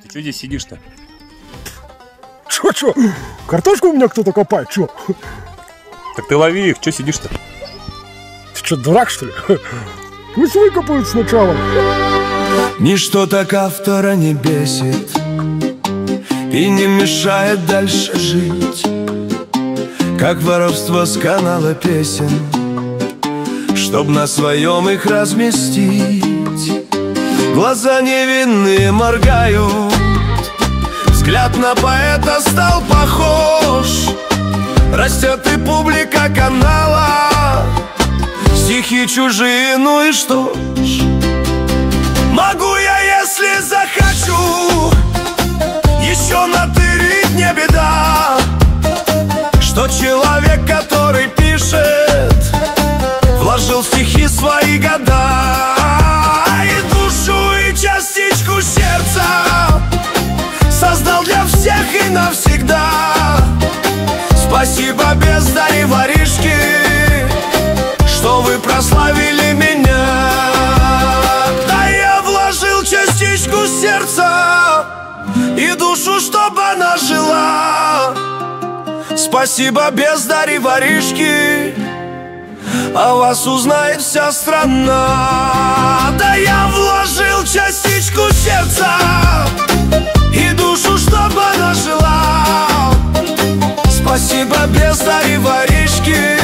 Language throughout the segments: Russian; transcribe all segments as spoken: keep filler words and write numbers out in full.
Ты что здесь сидишь-то? Чё, чё? Картошку у меня кто-то копает, чё? Так ты лови их, что сидишь-то? Ты чё, дурак, что ли? Пусть выкопают сначала. Ничто так автора не бесит и не мешает дальше жить, как воровство с канала песен, чтоб на своем их разместить. Глаза невинные моргают, взгляд на поэта стал похож. Растет и публика канала, стихи чужие, ну и что ж. Могу я, если захочу, еще натырить, не беда. Что человек, который пишет, вложил в стихи свои года, и душу, и частичку сердца создал для всех и навсегда. Спасибо, бездари воришки, что вы прославили меня. Да я вложил частичку сердца и душу, чтобы она жила. Спасибо, бездари воришки, о вас узнает вся страна. Да я вложил частичку сердца и душу, чтобы она жила. Спасибо, бездари воришки,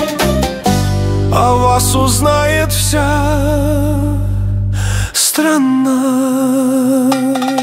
о вас узнает вся страна.